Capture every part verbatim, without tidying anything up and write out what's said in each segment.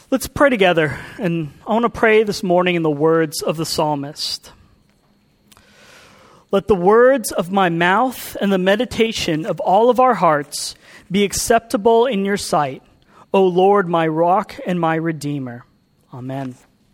Let's pray together, and I want to pray this morning in the words of the psalmist. Let the words of my mouth and the meditation of all of our hearts be acceptable in your sight, O Lord, my rock and my redeemer. Amen.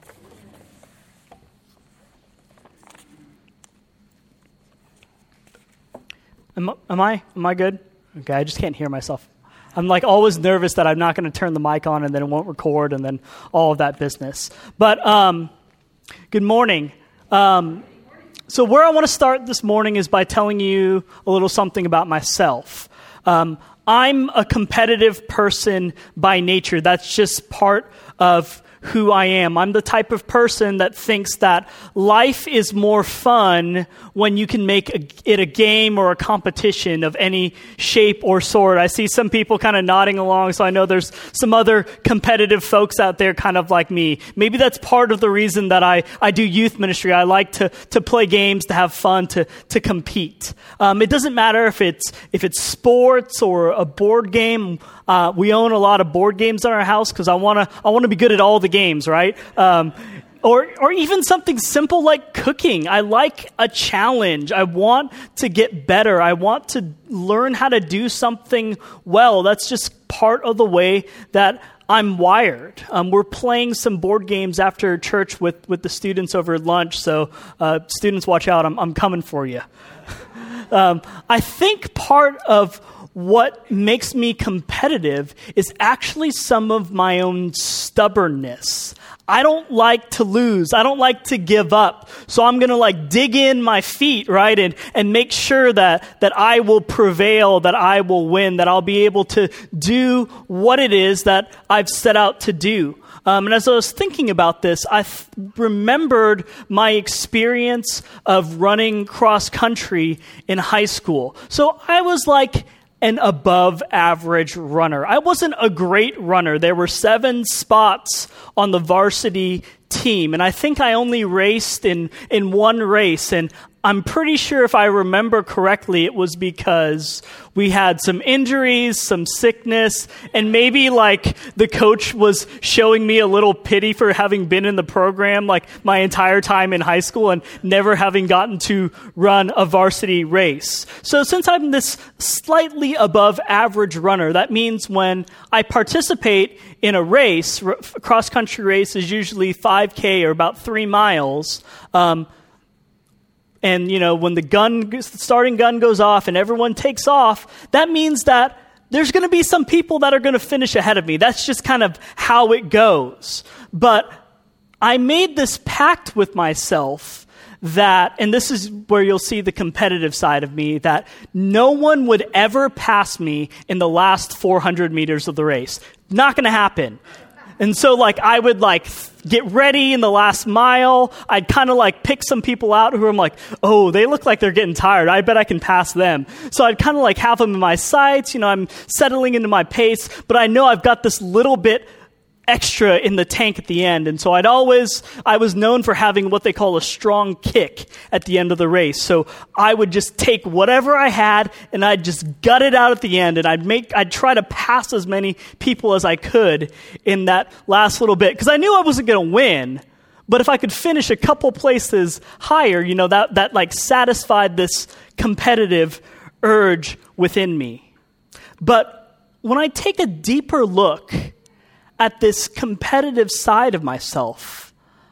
Am, am I am I good? Okay, I just can't hear myself. I'm like always nervous that I'm not going to turn the mic on and then it won't record and then all of that business. But um, good morning. Um, so where I want to start this morning is by telling you a little something about myself. Um, I'm a competitive person by nature. That's just part of who I am. I'm the type of person that thinks that life is more fun when you can make a, it a game or a competition of any shape or sort. I see some people kind of nodding along, so I know there's some other competitive folks out there kind of like me. Maybe that's part of the reason that I, I do youth ministry. I like to to play games, to have fun, to to compete. Um, it doesn't matter if it's if it's sports or a board game. Uh, we own a lot of board games in our house because I want to I want to be good at all the games, right? Um, or or even something simple like cooking. I like a challenge. I want to get better. I want to learn how to do something well. That's just part of the way that I'm wired. Um, we're playing some board games after church with, with the students over lunch, so uh, students, watch out. I'm, I'm coming for you. um, I think part of what makes me competitive is actually some of my own stubbornness. I don't like to lose. I don't like to give up. So I'm going to like dig in my feet, right? And, and make sure that, that I will prevail, that I will win, that I'll be able to do what it is that I've set out to do. Um, and as I was thinking about this, I th- remembered my experience of running cross country in high school. So I was like an above average runner. I wasn't a great runner. There were seven spots on the varsity team, and I think I only raced in, in one race, and I'm pretty sure if I remember correctly, it was because we had some injuries, some sickness, and maybe like the coach was showing me a little pity for having been in the program like my entire time in high school and never having gotten to run a varsity race. So since I'm this slightly above average runner, that means when I participate in a race, a cross-country race is usually five K or about three miles, um, and, you know, when the gun, the starting gun goes off and everyone takes off, that means that there's going to be some people that are going to finish ahead of me. That's just kind of how it goes. But I made this pact with myself that, and this is where you'll see the competitive side of me, that no one would ever pass me in the last four hundred meters of the race. Not going to happen. And so, like, I would, like, get ready in the last mile. I'd kind of, like, pick some people out who I'm like, oh, they look like they're getting tired. I bet I can pass them. So I'd kind of, like, have them in my sights. You know, I'm settling into my pace. But I know I've got this little bit extra in the tank at the end. And so I'd always, I was known for having what they call a strong kick at the end of the race. So I would just take whatever I had and I'd just gut it out at the end. And I'd make, I'd try to pass as many people as I could in that last little bit. Because I knew I wasn't going to win. But if I could finish a couple places higher, you know, that, that like satisfied this competitive urge within me. But when I take a deeper look at this competitive side of myself,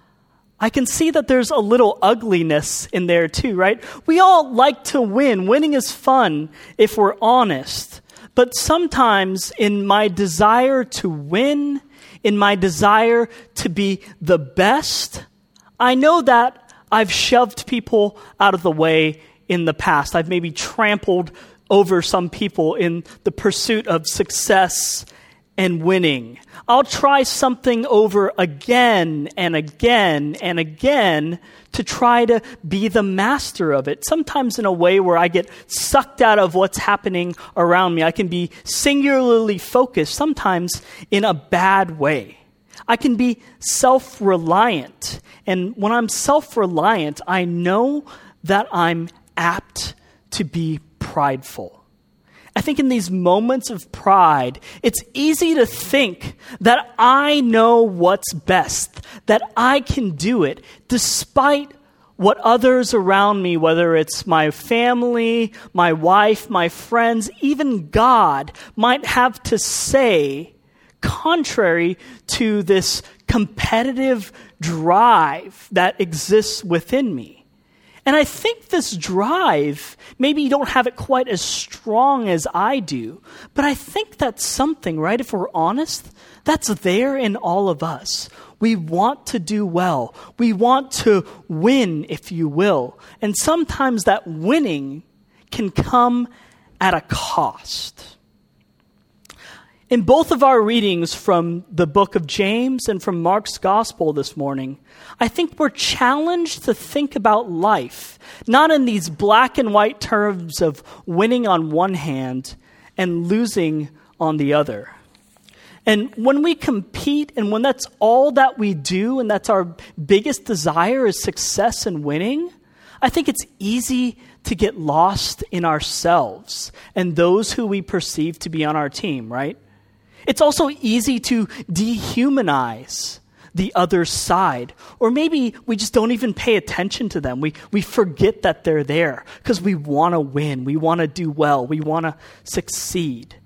I can see that there's a little ugliness in there too, right? We all like to win. Winning is fun if we're honest. But sometimes in my desire to win, in my desire to be the best, I know that I've shoved people out of the way in the past. I've maybe trampled over some people in the pursuit of success and winning. I'll try something over again and again and again to try to be the master of it. Sometimes in a way where I get sucked out of what's happening around me. I can be singularly focused, sometimes in a bad way. I can be self-reliant. And when I'm self-reliant, I know that I'm apt to be prideful. I think in these moments of pride, it's easy to think that I know what's best, that I can do it, despite what others around me, whether it's my family, my wife, my friends, even God, might have to say, contrary to this competitive drive that exists within me. And I think this drive, maybe you don't have it quite as strong as I do, but I think that's something, right? If we're honest, that's there in all of us. We want to do well. We want to win, if you will. And sometimes that winning can come at a cost. In both of our readings from the book of James and from Mark's gospel this morning, I think we're challenged to think about life, not in these black and white terms of winning on one hand and losing on the other. And when we compete and when that's all that we do and that's our biggest desire is success and winning, I think it's easy to get lost in ourselves and those who we perceive to be on our team, right? It's also easy to dehumanize the other side. Or maybe we just don't even pay attention to them. We we forget that they're there because we want to win. We want to do well. We want to succeed.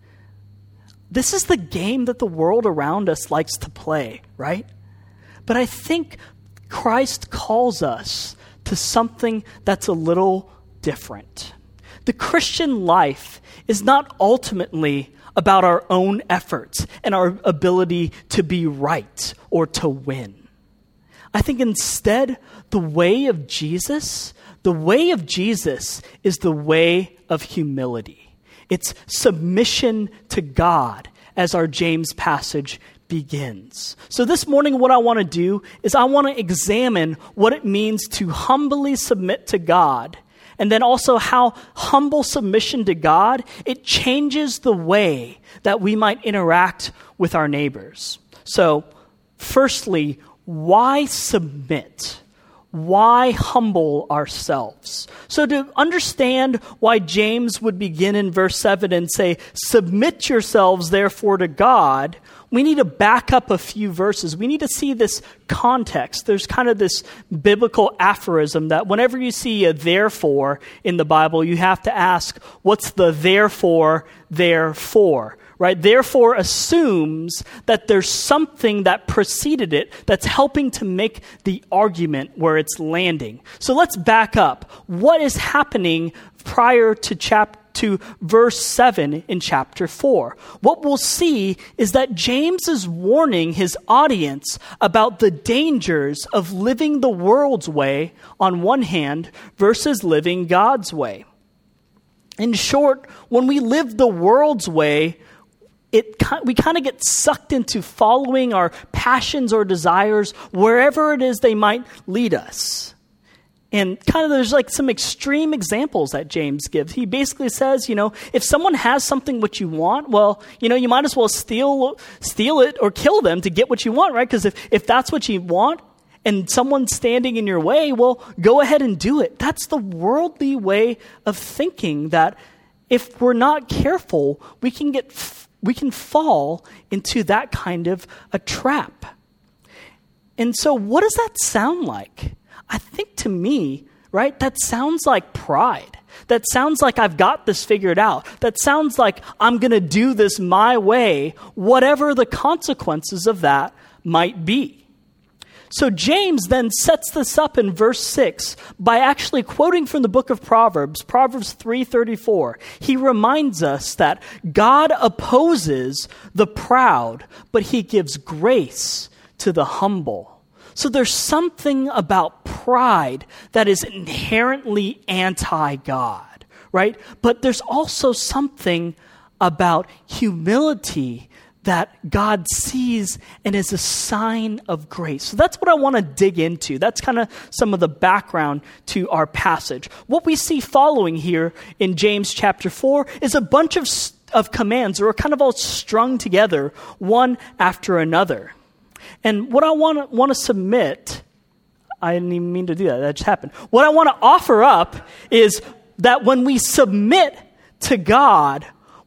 This is the game that the world around us likes to play, right? But I think Christ calls us to something that's a little different. The Christian life is not ultimately about our own efforts and our ability to be right or to win. I think instead, the way of Jesus, the way of Jesus is the way of humility. It's submission to God, as our James passage begins. So this morning, what I want to do is I want to examine what it means to humbly submit to God, and then also how humble submission to God, it changes the way that we might interact with our neighbors. So, firstly, why submit? Why humble ourselves? So to understand why James would begin in verse seven and say, submit yourselves therefore to God, we need to back up a few verses. We need to see this context. There's kind of this biblical aphorism that whenever you see a therefore in the Bible, you have to ask, what's the therefore there for? Right? Therefore assumes that there's something that preceded it that's helping to make the argument where it's landing. So let's back up. What is happening prior to chapter to verse seven in chapter four? What we'll see is that James is warning his audience about the dangers of living the world's way on one hand versus living God's way. In short, when we live the world's way, It we kind of get sucked into following our passions or desires wherever it is they might lead us. And kind of there's like some extreme examples that James gives. He basically says, you know, if someone has something what you want, well, you know, you might as well steal steal it or kill them to get what you want, right? Because if, if that's what you want and someone's standing in your way, well, go ahead and do it. That's the worldly way of thinking that if we're not careful, we can get we can fall into that kind of a trap. And so what does that sound like? I think to me, right, that sounds like pride. That sounds like I've got this figured out. That sounds like I'm going to do this my way, whatever the consequences of that might be. So James then sets this up in verse six by actually quoting from the book of Proverbs, Proverbs three thirty-four. He reminds us that God opposes the proud, but he gives grace to the humble. So there's something about pride that is inherently anti-God, right? But there's also something about humility that God sees and is a sign of grace. So that's what I want to dig into. That's kind of some of the background to our passage. What we see following here in James chapter four is a bunch of, of commands that are kind of all strung together, one after another. And what I want to want to submit, I didn't even mean to do that, that just happened. What I want to offer up is that when we submit to God,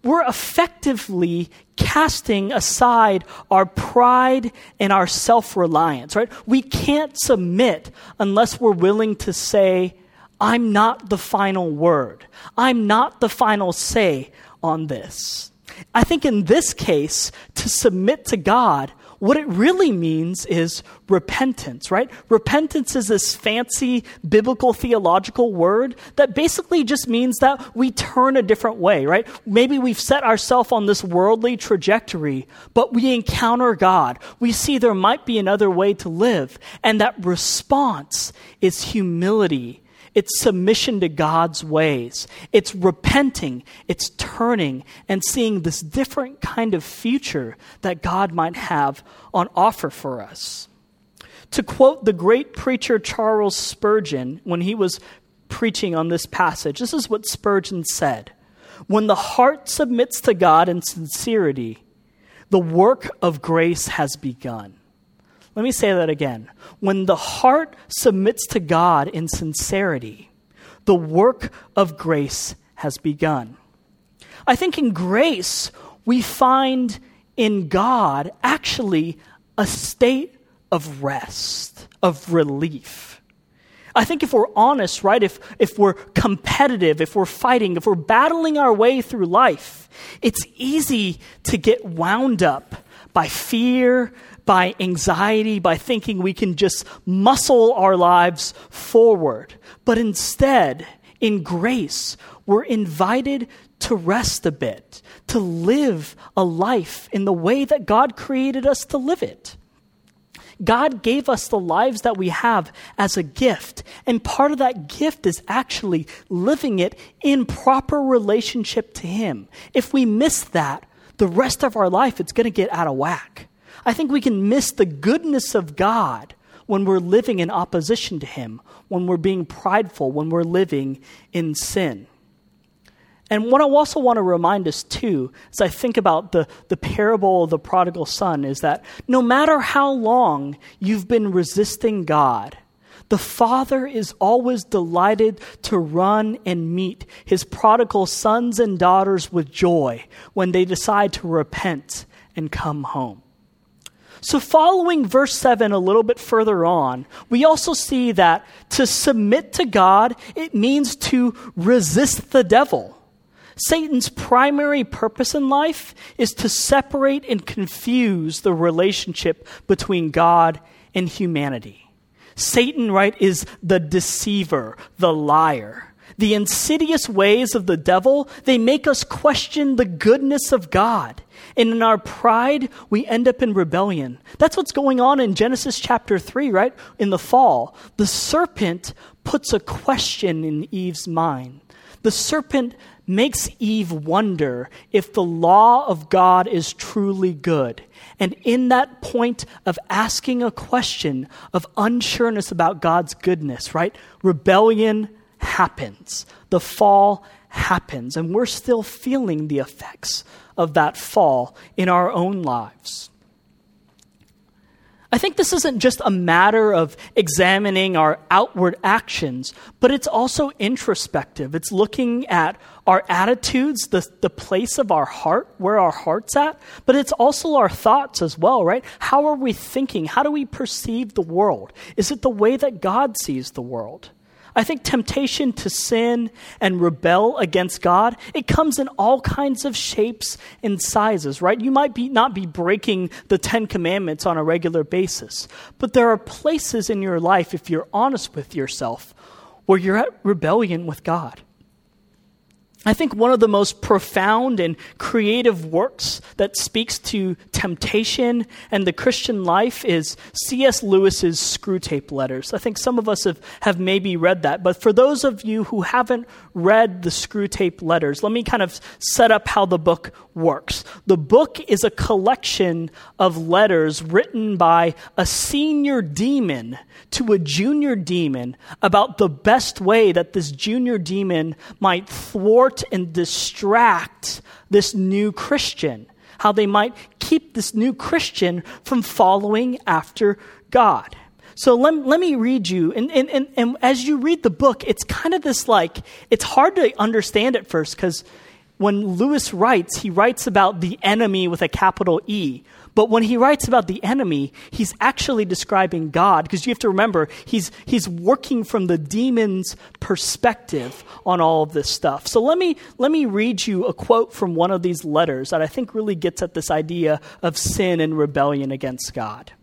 we're effectively casting aside our pride and our self-reliance, right? We can't submit unless we're willing to say, I'm not the final word. I'm not the final say on this. I think in this case, to submit to God, what it really means is repentance, right? Repentance is this fancy biblical theological word that basically just means that we turn a different way, right? Maybe we've set ourselves on this worldly trajectory, but we encounter God. We see there might be another way to live, and that response is humility. It's submission to God's ways. It's repenting. It's turning and seeing this different kind of future that God might have on offer for us. To quote the great preacher Charles Spurgeon when he was preaching on this passage, this is what Spurgeon said. When the heart submits to God in sincerity, the work of grace has begun. Let me say that again. When the heart submits to God in sincerity, the work of grace has begun. I think in grace, we find in God actually a state of rest, of relief. I think if we're honest, right, if, if we're competitive, if we're fighting, if we're battling our way through life, it's easy to get wound up by fear, by anxiety, by thinking we can just muscle our lives forward. But instead, in grace, we're invited to rest a bit, to live a life in the way that God created us to live it. God gave us the lives that we have as a gift, and part of that gift is actually living it in proper relationship to Him. If we miss that, the rest of our life, it's going to get out of whack. I think we can miss the goodness of God when we're living in opposition to Him, when we're being prideful, when we're living in sin. And what I also want to remind us too, as I think about the, the parable of the prodigal son, is that no matter how long you've been resisting God, the Father is always delighted to run and meet His prodigal sons and daughters with joy when they decide to repent and come home. So following verse seven a little bit further on, we also see that to submit to God, it means to resist the devil. Satan's primary purpose in life is to separate and confuse the relationship between God and humanity. Satan, right, is the deceiver, the liar. The insidious ways of the devil, they make us question the goodness of God. And in our pride, we end up in rebellion. That's what's going on in Genesis chapter three, right? In the fall, the serpent puts a question in Eve's mind. The serpent makes Eve wonder if the law of God is truly good. And in that point of asking a question of unsureness about God's goodness, right? Rebellion happens. The fall happens. And we're still feeling the effects of that fall in our own lives. I think this isn't just a matter of examining our outward actions, but it's also introspective. It's looking at our attitudes, the, the place of our heart, where our heart's at, but it's also our thoughts as well, right? How are we thinking? How do we perceive the world? Is it the way that God sees the world? I think temptation to sin and rebel against God, it comes in all kinds of shapes and sizes, right? You might be not be breaking the Ten Commandments on a regular basis, but there are places in your life, if you're honest with yourself, where you're at rebellion with God. I think one of the most profound and creative works that speaks to temptation and the Christian life is C S Lewis's Screwtape Letters. I think some of us have, have maybe read that, but for those of you who haven't read the Screwtape Letters, let me kind of set up how the book works. The book is a collection of letters written by a senior demon to a junior demon about the best way that this junior demon might thwart and distract this new Christian, how they might keep this new Christian from following after God. So let, let me read you, and, and, and, and as you read the book, it's kind of this like, it's hard to understand at first because when Lewis writes, he writes about the enemy with a capital E. But when he writes about the enemy, he's actually describing God, because you have to remember, he's he's working from the demon's perspective on all of this stuff. So let me let me read you a quote from one of these letters that I think really gets at this idea of sin and rebellion against God.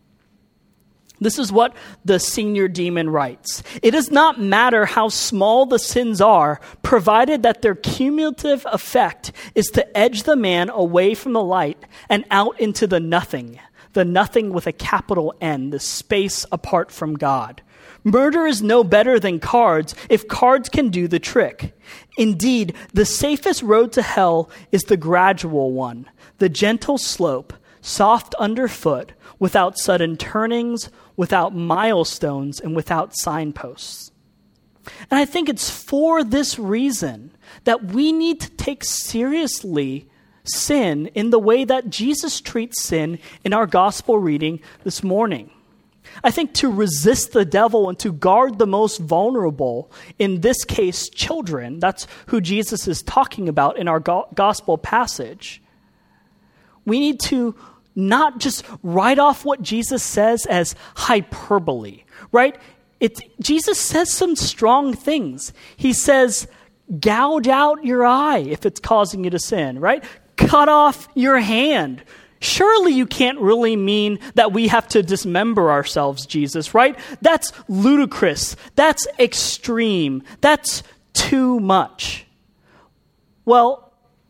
This is what the senior demon writes. It does not matter how small the sins are, provided that their cumulative effect is to edge the man away from the light and out into the nothing, the nothing with a capital N, the space apart from God. Murder is no better than cards if cards can do the trick. Indeed, the safest road to hell is the gradual one, the gentle slope, soft underfoot, without sudden turnings, without milestones, and without signposts. And I think it's for this reason that we need to take seriously sin in the way that Jesus treats sin in our gospel reading this morning. I think to resist the devil and to guard the most vulnerable, in this case, children, that's who Jesus is talking about in our go- gospel passage, we need to not just write off what Jesus says as hyperbole, right? It, Jesus says some strong things. He says, gouge out your eye if it's causing you to sin, right? Cut off your hand. Surely you can't really mean that we have to dismember ourselves, Jesus, right? That's ludicrous. That's extreme. That's too much. Well,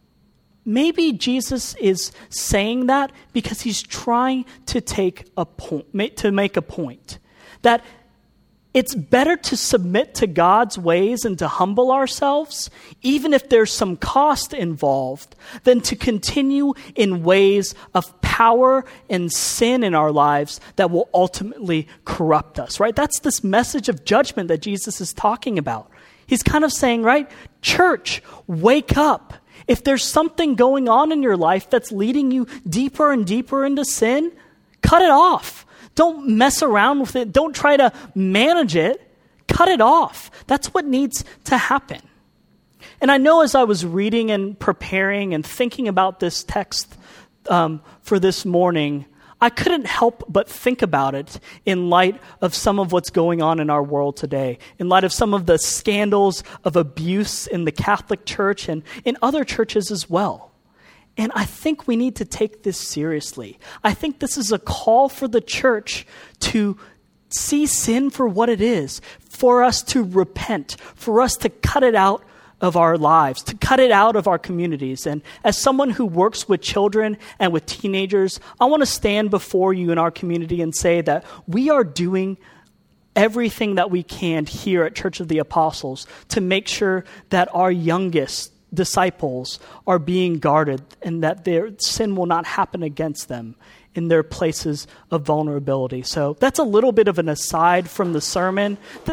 maybe Jesus is saying that because he's trying to take a point, to make a point that it's better to submit to God's ways and to humble ourselves, even if there's some cost involved, than to continue in ways of power and sin in our lives that will ultimately corrupt us, right? That's this message of judgment that Jesus is talking about. He's kind of saying, right, church, wake up. If there's something going on in your life that's leading you deeper and deeper into sin, cut it off. Don't mess around with it. Don't try to manage it. Cut it off. That's what needs to happen. And I know as I was reading and preparing and thinking about this text um, for this morning, I couldn't help but think about it in light of some of what's going on in our world today, in light of some of the scandals of abuse in the Catholic Church and in other churches as well. And I think we need to take this seriously. I think this is a call for the church to see sin for what it is, for us to repent, for us to cut it out of our lives, to cut it out of our communities. And as someone who works with children and with teenagers, I want to stand before you in our community and say that we are doing everything that we can here at Church of the Apostles to make sure that our youngest disciples are being guarded and that their sin will not happen against them in their places of vulnerability. So that's a little bit of an aside from the sermon.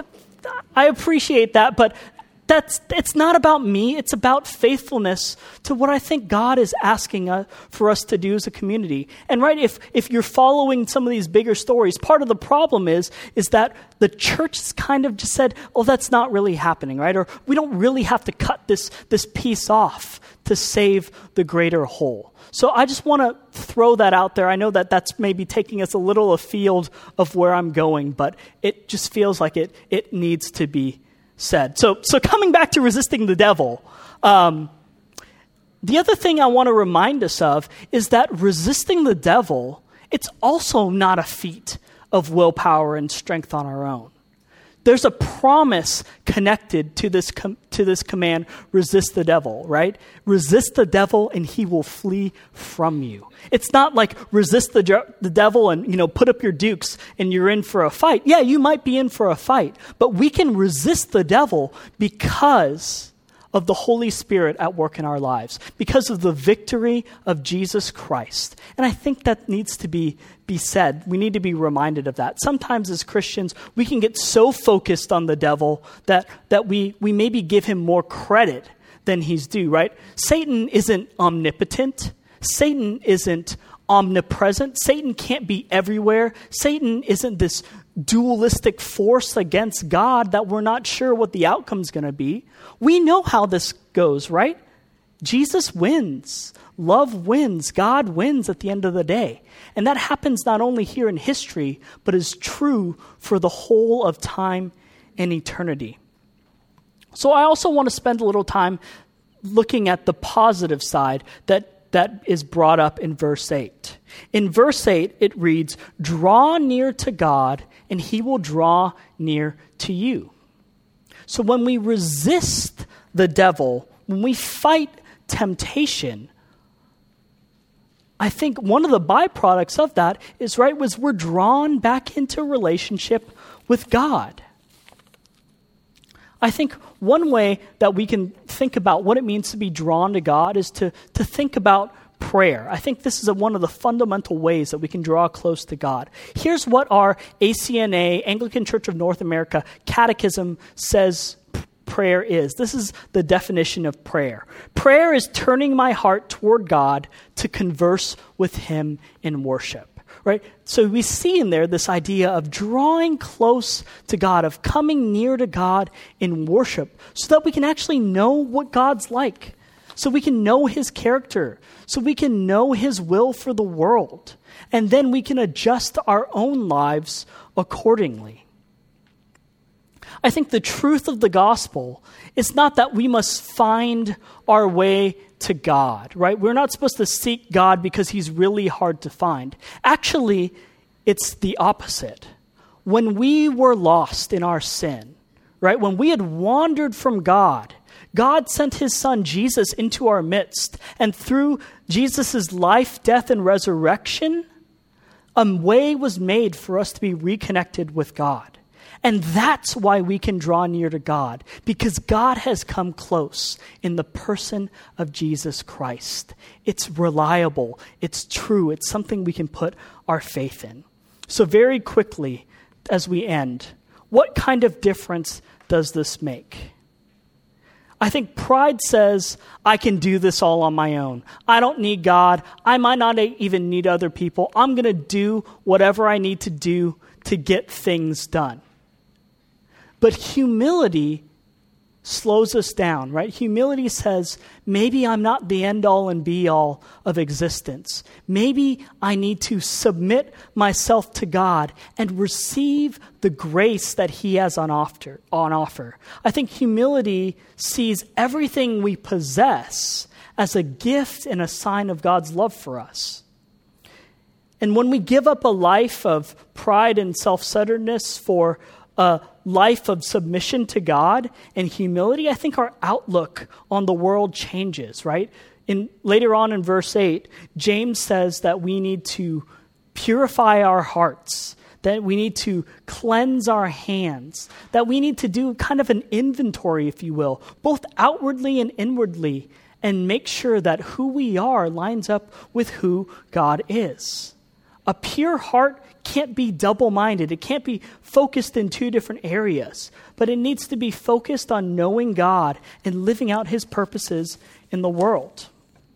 I appreciate that, but That's it's not about me. It's about faithfulness to what I think God is asking uh, for us to do as a community. And right, if if you're following some of these bigger stories, part of the problem is is that the church has kind of just said, "Oh, that's not really happening," right? Or we don't really have to cut this this piece off to save the greater whole. So I just want to throw that out there. I know that that's maybe taking us a little afield of where I'm going, but it just feels like it it needs to be said. So so coming back to resisting the devil, um, the other thing I want to remind us of is that resisting the devil, it's also not a feat of willpower and strength on our own. There's a promise connected to this com- to this command, resist the devil, right? Resist the devil and he will flee from you. It's not like resist the, de- the devil and, you know, put up your dukes and you're in for a fight. Yeah, you might be in for a fight, but we can resist the devil because of the Holy Spirit at work in our lives, because of the victory of Jesus Christ. And I think that needs to be, be said. We need to be reminded of that. Sometimes as Christians, we can get so focused on the devil that, that we, we maybe give him more credit than he's due, right? Satan isn't omnipotent. Satan isn't omnipresent. Satan can't be everywhere. Satan isn't this dualistic force against God that we're not sure what the outcome's going to be. We know how this goes, right? Jesus wins. Love wins. God wins at the end of the day. And that happens not only here in history, but is true for the whole of time and eternity. So I also want to spend a little time looking at the positive side that, that is brought up in verse eight. In verse eight, it reads, "Draw near to God, and he will draw near to you." So when we resist the devil, when we fight temptation, I think one of the byproducts of that is, right, was we're drawn back into relationship with God. I think one way that we can think about what it means to be drawn to God is to, to think about prayer. I think this is a, one of the fundamental ways that we can draw close to God. Here's what our A C N A, Anglican Church of North America, Catechism says prayer is. This is the definition of prayer. Prayer is turning my heart toward God to converse with him in worship. Right? So we see in there this idea of drawing close to God, of coming near to God in worship, so that we can actually know what God's like, so we can know his character, so we can know his will for the world, and then we can adjust our own lives accordingly. I think the truth of the gospel is not that we must find our way to God, right? We're not supposed to seek God because he's really hard to find. Actually, it's the opposite. When we were lost in our sin, right? When we had wandered from God, God sent his son Jesus into our midst. And through Jesus' life, death, and resurrection, a way was made for us to be reconnected with God. And that's why we can draw near to God, because God has come close in the person of Jesus Christ. It's reliable, it's true, it's something we can put our faith in. So very quickly, as we end, what kind of difference does this make? I think pride says, I can do this all on my own. I don't need God. I might not even need other people. I'm going to do whatever I need to do to get things done. But humility slows us down, right? Humility says, maybe I'm not the end-all and be-all of existence. Maybe I need to submit myself to God and receive the grace that he has on offer. On offer. I think humility sees everything we possess as a gift and a sign of God's love for us. And when we give up a life of pride and self-centeredness for a life of submission to God and humility, I think our outlook on the world changes, right? In later on in verse eight, James says that we need to purify our hearts, that we need to cleanse our hands, that we need to do kind of an inventory, if you will, both outwardly and inwardly, and make sure that who we are lines up with who God is. A pure heart can't be double-minded. It can't be focused in two different areas, but it needs to be focused on knowing God and living out his purposes in the world.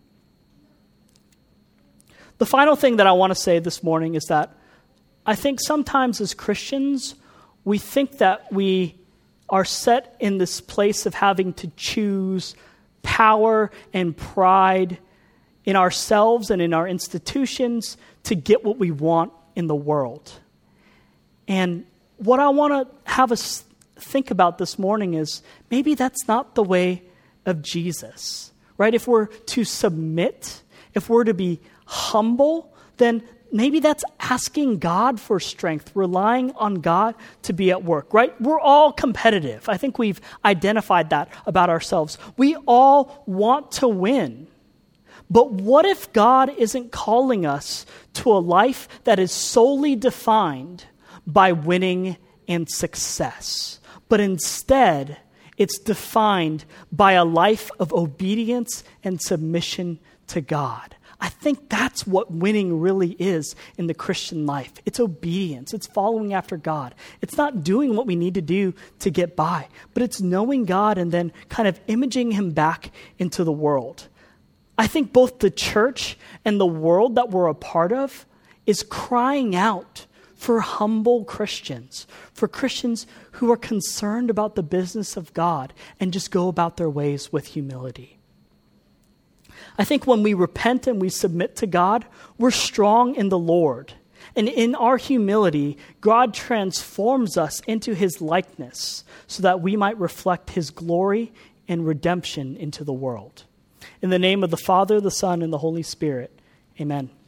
The final thing that I want to say this morning is that I think sometimes as Christians, we think that we are set in this place of having to choose power and pride in ourselves and in our institutions to get what we want in the world. And what I want to have us think about this morning is maybe that's not the way of Jesus, right? If we're to submit, if we're to be humble, then maybe that's asking God for strength, relying on God to be at work, right? We're all competitive. I think we've identified that about ourselves. We all want to win. But what if God isn't calling us to a life that is solely defined by winning and success, but instead it's defined by a life of obedience and submission to God? I think that's what winning really is in the Christian life. It's obedience. It's following after God. It's not doing what we need to do to get by, but it's knowing God and then kind of imaging him back into the world. I think both the church and the world that we're a part of is crying out for humble Christians, for Christians who are concerned about the business of God and just go about their ways with humility. I think when we repent and we submit to God, we're strong in the Lord. And in our humility, God transforms us into his likeness so that we might reflect his glory and redemption into the world. In the name of the Father, the Son, and the Holy Spirit, amen.